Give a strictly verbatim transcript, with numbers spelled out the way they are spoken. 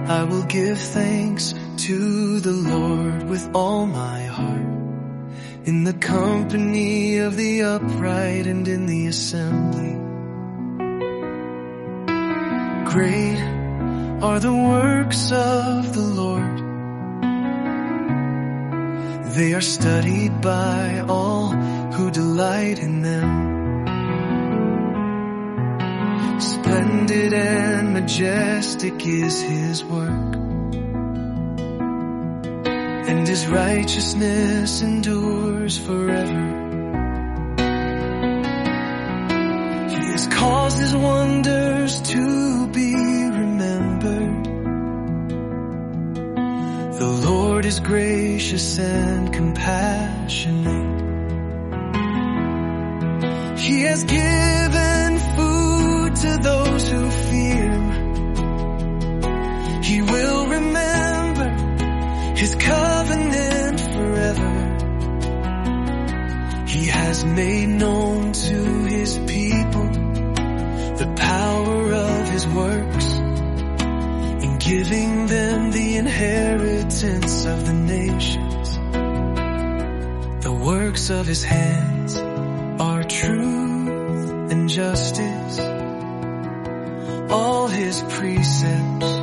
I will give thanks to the Lord with all my heart, in the company of the upright and in the assembly. Great are the works of the Lord. They are studied by all who delight in them. Splendid and majestic is his work, and his righteousness endures forever. He has caused his wonders to be remembered. The Lord is gracious and compassionate. He has given food to those who fear him. He will remember his covenant forever. He has made known to his people the power of his works, in giving them the inheritance of the nations. The works of his hands are truth and justice. All his precepts